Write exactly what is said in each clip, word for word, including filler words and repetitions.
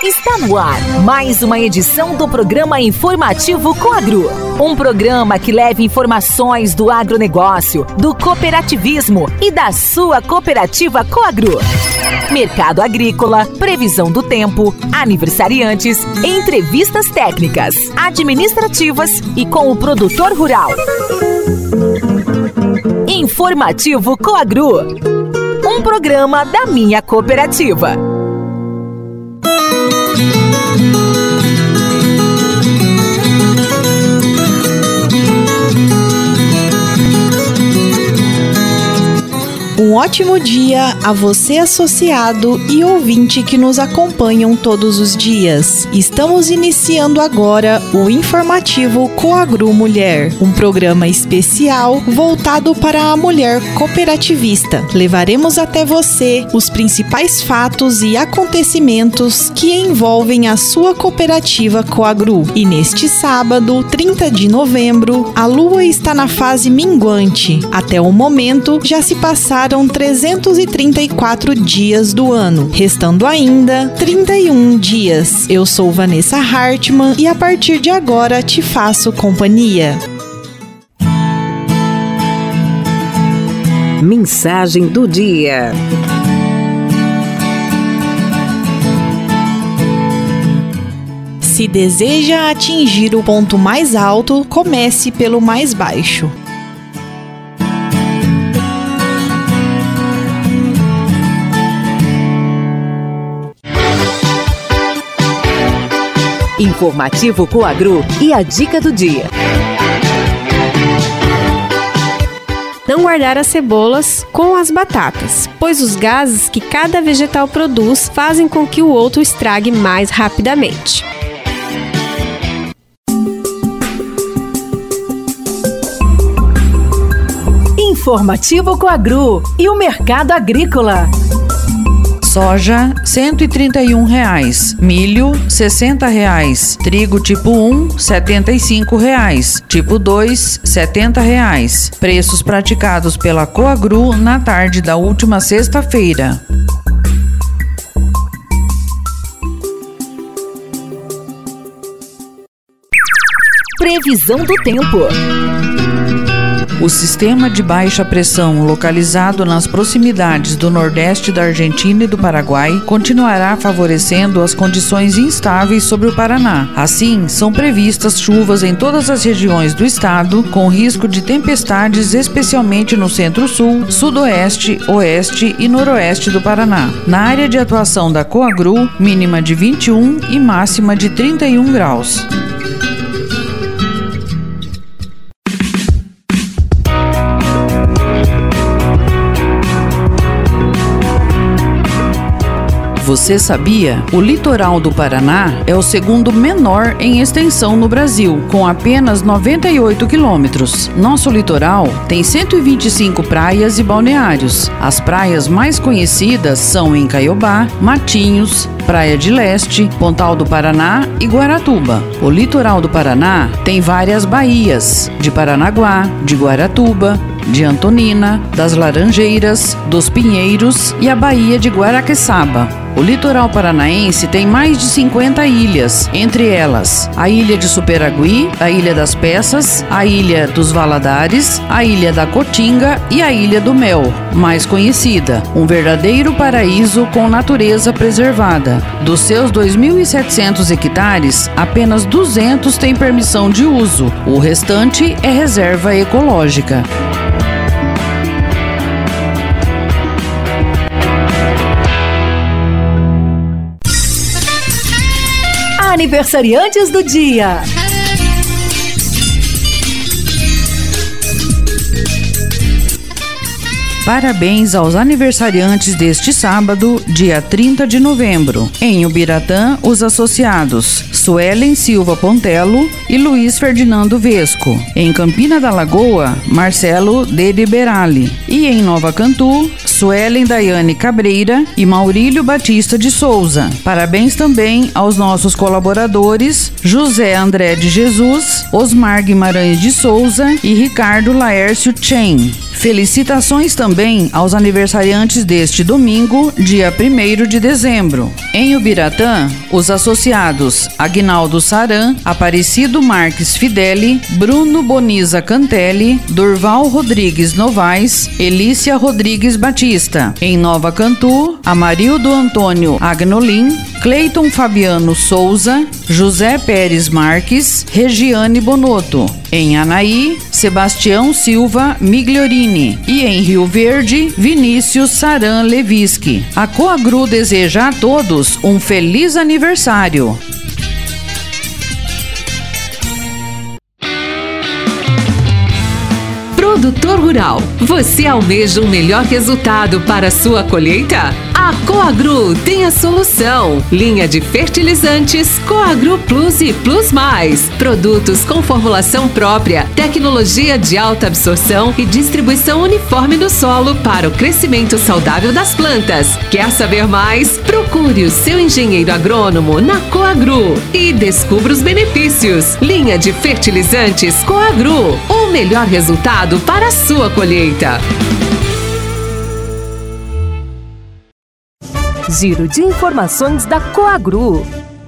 Está no ar mais uma edição do programa informativo Coagro. Um programa que leva informações do agronegócio, do cooperativismo e da sua cooperativa Coagro. Mercado agrícola, previsão do tempo, aniversariantes, entrevistas técnicas, administrativas e com o produtor rural. Informativo Coagro. Um programa da minha cooperativa. Um ótimo dia a você, associado e ouvinte que nos acompanham todos os dias. Estamos iniciando agora o informativo Coagro Mulher, um programa especial voltado para a mulher cooperativista. Levaremos até você os principais fatos e acontecimentos que envolvem a sua cooperativa Coagro. E neste sábado, trinta de novembro, a lua está na fase minguante. Até o momento, já se passaram trezentos e trinta e quatro dias do ano, restando ainda trinta e um dias. Eu sou Vanessa Hartmann e a partir de agora te faço companhia. Mensagem do dia. Se deseja atingir o ponto mais alto, comece pelo mais baixo. Informativo Coagro e a dica do dia. Não guardar as cebolas com as batatas, pois os gases que cada vegetal produz fazem com que o outro estrague mais rapidamente. Informativo Coagro e o mercado agrícola. Soja, cento e trinta e um reais. Milho, sessenta reais. Trigo tipo um, setenta e cinco reais. Tipo dois, setenta reais. Preços praticados pela Coagro na tarde da última sexta-feira. Previsão do tempo. O sistema de baixa pressão localizado nas proximidades do nordeste da Argentina e do Paraguai continuará favorecendo as condições instáveis sobre o Paraná. Assim, são previstas chuvas em todas as regiões do estado, com risco de tempestades especialmente no centro-sul, sudoeste, oeste e noroeste do Paraná. Na área de atuação da Coagro, mínima de vinte e um e máxima de trinta e um graus. Você sabia? O litoral do Paraná é o segundo menor em extensão no Brasil, com apenas noventa e oito quilômetros. Nosso litoral tem cento e vinte e cinco praias e balneários. As praias mais conhecidas são em Caiobá, Matinhos, Praia de Leste, Pontal do Paraná e Guaratuba. O litoral do Paraná tem várias baías, de Paranaguá, de Guaratuba, de Antonina, das Laranjeiras, dos Pinheiros e a Baía de Guaraqueçaba. O litoral paranaense tem mais de cinquenta ilhas, entre elas a Ilha de Superagui, a Ilha das Peças, a Ilha dos Valadares, a Ilha da Cotinga e a Ilha do Mel, mais conhecida, um verdadeiro paraíso com natureza preservada. Dos seus dois mil e setecentos hectares, apenas duzentos têm permissão de uso, o restante é reserva ecológica. Aniversariantes do dia. Parabéns aos aniversariantes deste sábado, dia trinta de novembro. Em Ubiratã, os associados Suelen Silva Pontello e Luiz Ferdinando Vesco. Em Campina da Lagoa, Marcelo de Liberali. E em Nova Cantu, Suelen Daiane Cabreira e Maurílio Batista de Souza. Parabéns também aos nossos colaboradores José André de Jesus, Osmar Guimarães de Souza e Ricardo Laércio Chen. Felicitações também aos aniversariantes deste domingo, dia primeiro de dezembro. Em Ubiratã, os associados Aguinaldo Saran, Aparecido Marques Fideli, Bruno Boniza Cantelli, Durval Rodrigues Novaes, Elícia Rodrigues Batista. Em Nova Cantu, Amarildo Antônio Agnolin, Cleiton Fabiano Souza, José Pérez Marques, Regiane Bonotto. Em Anaí, Sebastião Silva Migliorini. E em Rio Verde, Vinícius Saran Leviski. A Coagru deseja a todos um feliz aniversário. Produtor Rural, você almeja um melhor resultado para a sua colheita? A Coagru tem a solução. Linha de fertilizantes Coagru Plus e Plus Mais. Produtos com formulação própria, tecnologia de alta absorção e distribuição uniforme no solo para o crescimento saudável das plantas. Quer saber mais? Procure o seu engenheiro agrônomo na Coagru e descubra os benefícios. Linha de fertilizantes Coagru. O melhor resultado para a sua colheita. Giro de informações da Coagru.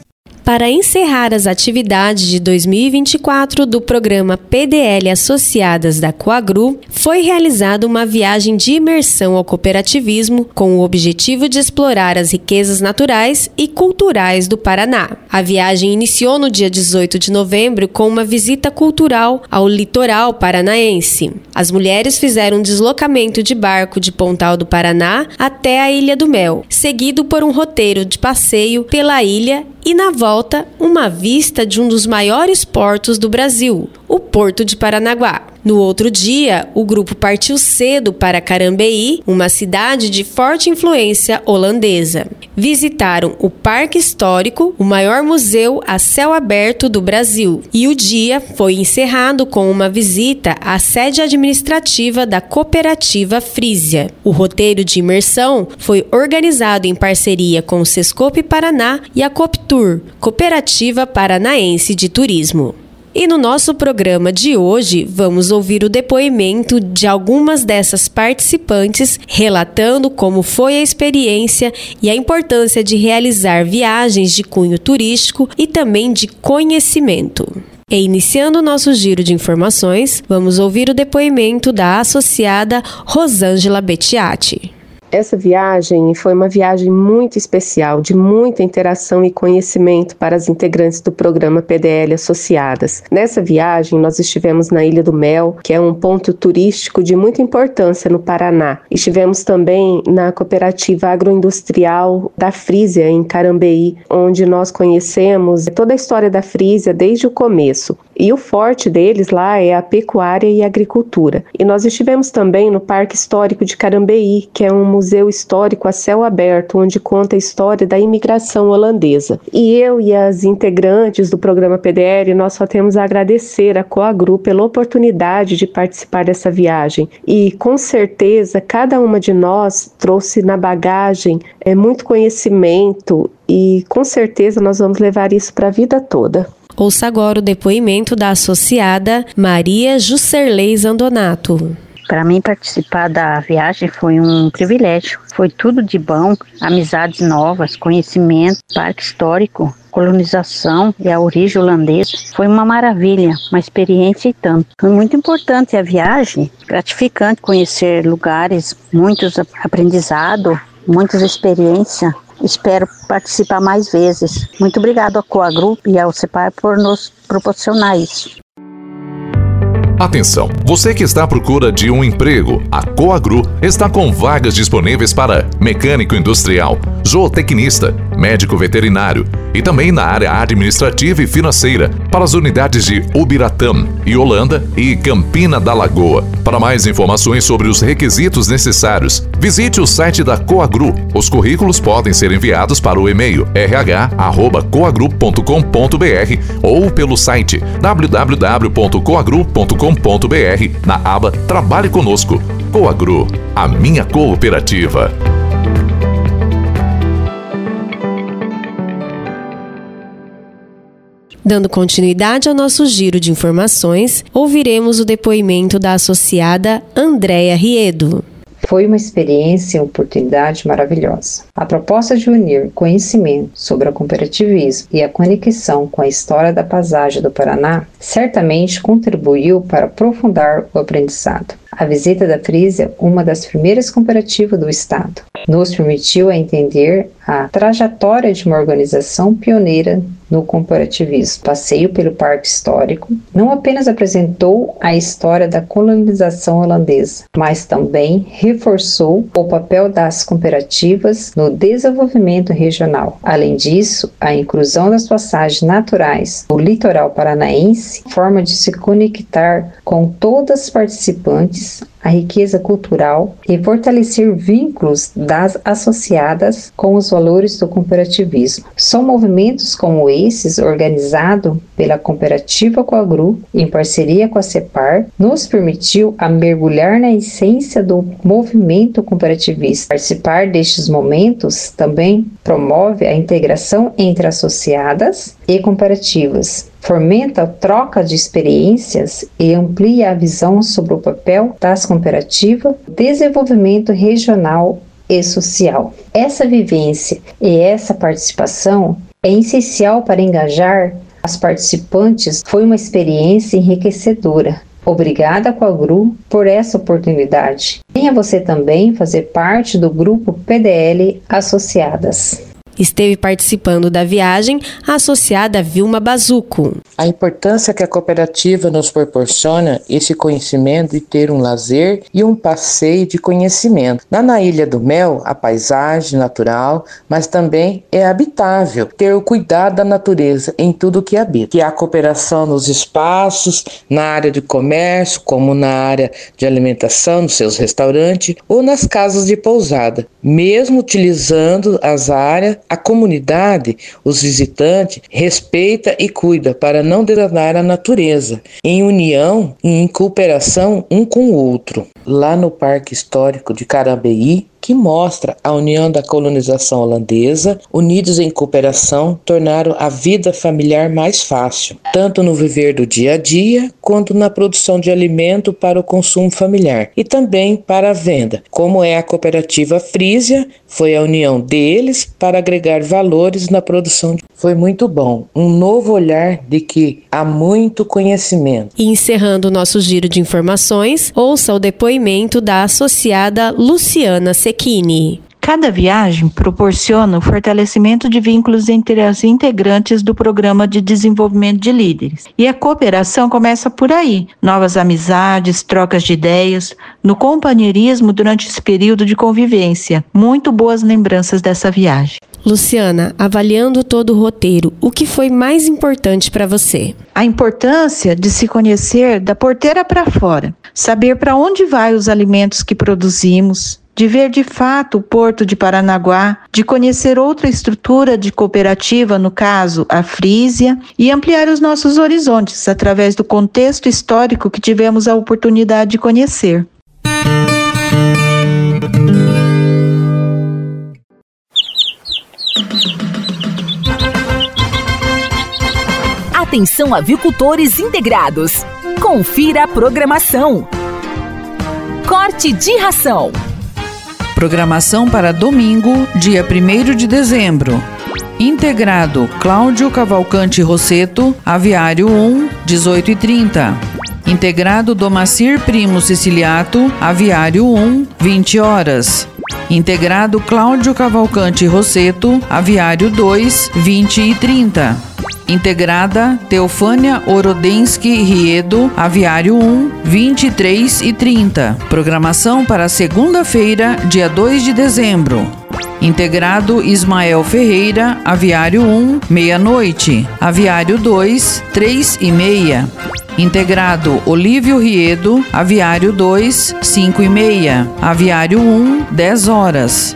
Para encerrar as atividades de dois mil e vinte e quatro do programa P D L Associadas da Coagru, foi realizada uma viagem de imersão ao cooperativismo com o objetivo de explorar as riquezas naturais e culturais do Paraná. A viagem iniciou no dia dezoito de novembro com uma visita cultural ao litoral paranaense. As mulheres fizeram um deslocamento de barco de Pontal do Paraná até a Ilha do Mel, seguido por um roteiro de passeio pela ilha e, na volta, uma vista de um dos maiores portos do Brasil, o Porto de Paranaguá. No outro dia, o grupo partiu cedo para Carambeí, uma cidade de forte influência holandesa. Visitaram o Parque Histórico, o maior museu a céu aberto do Brasil. E o dia foi encerrado com uma visita à sede administrativa da cooperativa Frisia. O roteiro de imersão foi organizado em parceria com o Sescope Paraná e a Cooptur, Cooperativa Paranaense de Turismo. E no nosso programa de hoje, vamos ouvir o depoimento de algumas dessas participantes relatando como foi a experiência e a importância de realizar viagens de cunho turístico e também de conhecimento. E iniciando o nosso giro de informações, vamos ouvir o depoimento da associada Rosângela Bettiati. Essa viagem foi uma viagem muito especial, de muita interação e conhecimento para as integrantes do programa P D L Associadas. Nessa viagem, nós estivemos na Ilha do Mel, que é um ponto turístico de muita importância no Paraná. Estivemos também na cooperativa agroindustrial da Frisia, em Carambeí, onde nós conhecemos toda a história da Frisia desde o começo. E o forte deles lá é a pecuária e a agricultura. E nós estivemos também no Parque Histórico de Carambeí, que é um museu histórico a céu aberto, onde conta a história da imigração holandesa. E eu e as integrantes do programa P D L, nós só temos a agradecer a Coagru pela oportunidade de participar dessa viagem. E com certeza, cada uma de nós trouxe na bagagem é, muito conhecimento e com certeza nós vamos levar isso para a vida toda. Ouça agora o depoimento da associada Maria Juscerlei Zandonato. Para mim, participar da viagem foi um privilégio. Foi tudo de bom, amizades novas, conhecimento, parque histórico, colonização e a origem holandesa. Foi uma maravilha, uma experiência e tanto. Foi muito importante a viagem, gratificante conhecer lugares, muitos aprendizados, muitas experiências. Espero participar mais vezes. Muito obrigado à Coagru e ao CEPAR por nos proporcionar isso. Atenção, você que está à procura de um emprego, a Coagru está com vagas disponíveis para mecânico industrial, zootecnista, médico veterinário e também na área administrativa e financeira para as unidades de Ubiratã, Yolanda e Campina da Lagoa. Para mais informações sobre os requisitos necessários, visite o site da Coagru. Os currículos podem ser enviados para o e-mail r h arroba coagru ponto com ponto b r ou pelo site w w w ponto coagru ponto com ponto b r na aba Trabalhe Conosco. Coagru, a minha cooperativa. Dando continuidade ao nosso giro de informações, ouviremos o depoimento da associada Andréia Riedo. Foi uma experiência e oportunidade maravilhosa. A proposta de unir conhecimento sobre o cooperativismo e a conexão com a história da paisagem do Paraná certamente contribuiu para aprofundar o aprendizado. A visita da Frisia, uma das primeiras cooperativas do estado, nos permitiu entender a trajetória de uma organização pioneira no cooperativismo. O passeio pelo Parque Histórico não apenas apresentou a história da colonização holandesa, mas também reforçou o papel das cooperativas no desenvolvimento regional. Além disso, a inclusão das passagens naturais do litoral paranaense, forma de se conectar com todas as participantes, a riqueza cultural e fortalecer vínculos das associadas com os valores do cooperativismo. São movimentos como esses, organizado pela Cooperativa Coagru, em parceria com a CEPAR, nos permitiu a mergulhar na essência do movimento cooperativista. Participar destes momentos também promove a integração entre associadas e cooperativas, fomenta a troca de experiências e amplia a visão sobre o papel das cooperativas, desenvolvimento regional e social. Essa vivência e essa participação é essencial para engajar as participantes. Foi uma experiência enriquecedora. Obrigada, Coagru, por essa oportunidade. Venha você também fazer parte do grupo P D L Associadas. Esteve participando da viagem a associada Vilma Bazuco. A importância que a cooperativa nos proporciona esse conhecimento e ter um lazer e um passeio de conhecimento. Lá na Ilha do Mel, a paisagem natural, mas também é habitável. Ter o cuidado da natureza em tudo que habita. Que a cooperação nos espaços, na área de comércio, como na área de alimentação, nos seus restaurantes ou nas casas de pousada. Mesmo utilizando as áreas, a comunidade, os visitantes, respeita e cuida para não degradar a natureza, em união e em cooperação um com o outro. Lá no Parque Histórico de Carambeí, que mostra a união da colonização holandesa, unidos em cooperação, tornaram a vida familiar mais fácil, tanto no viver do dia a dia, quanto na produção de alimento para o consumo familiar e também para a venda. Como é a cooperativa Frisia, foi a união deles para agregar valores na produção. Foi muito bom, um novo olhar de que há muito conhecimento. E encerrando o nosso giro de informações, ouça o depoimento da associada Luciana Secchini. Cada viagem proporciona o fortalecimento de vínculos entre as integrantes do Programa de Desenvolvimento de Líderes. E a cooperação começa por aí. Novas amizades, trocas de ideias, no companheirismo durante esse período de convivência. Muito boas lembranças dessa viagem. Luciana, avaliando todo o roteiro, o que foi mais importante para você? A importância de se conhecer da porteira para fora. Saber para onde vai os alimentos que produzimos, de ver de fato o Porto de Paranaguá, de conhecer outra estrutura de cooperativa, no caso a Frisia, e ampliar os nossos horizontes através do contexto histórico que tivemos a oportunidade de conhecer. Atenção, avicultores integrados. Confira a programação. Corte de ração. Programação para domingo, dia primeiro de dezembro. Integrado Cláudio Cavalcante Rosseto, Aviário um, dezoito e trinta. Integrado Domacir Primo Siciliato, Aviário um, vinte horas. Integrado Cláudio Cavalcante Rosseto, Aviário dois, vinte e trinta. Integrada Teofânia Orodensky Riedo, Aviário um, vinte e três e trinta. Programação para segunda-feira, dia dois de dezembro. Integrado Ismael Ferreira, Aviário um, meia-noite. Aviário dois, três e meia. Integrado Olívio Riedo, Aviário dois, cinco e meia. Aviário um, dez horas.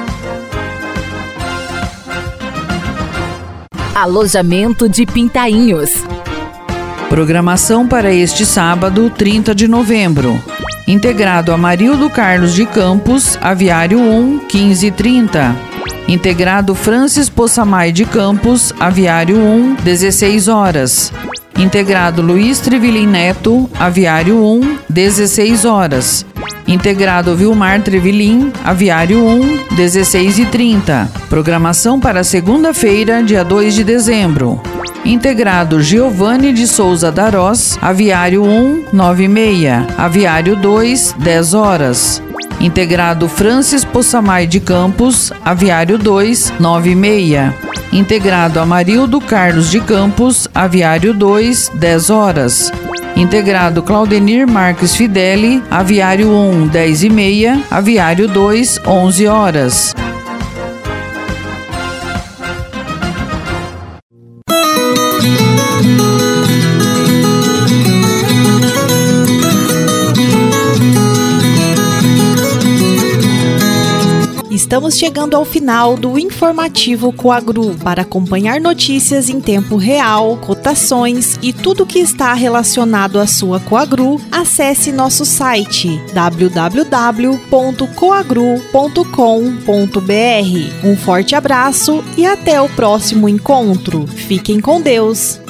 Alojamento de Pintainhos. Programação para este sábado, trinta de novembro. Integrado Amarildo Carlos de Campos, Aviário um, quinze e trinta. Integrado Francis Possamay de Campos, Aviário um, dezesseis horas. Integrado Luiz Trevilin Neto, Aviário um, dezesseis horas. Integrado Vilmar Trevilin, Aviário um, dezesseis e trinta. Programação para segunda-feira, dia dois de dezembro. Integrado Giovanni de Souza Darós, Aviário um, nove e meia. Aviário dois, dez horas. Integrado Francis Possamay de Campos, Aviário dois, nove e meia. Integrado Amarildo Carlos de Campos, Aviário dois, dez horas. Integrado Claudenir Marques Fideli, Aviário um, dez e meia. Aviário dois, onze horas. Estamos chegando ao final do informativo Coagru. Para acompanhar notícias em tempo real, cotações e tudo que está relacionado à sua Coagru, acesse nosso site w w w ponto coagru ponto com ponto b r. Um forte abraço e até o próximo encontro. Fiquem com Deus!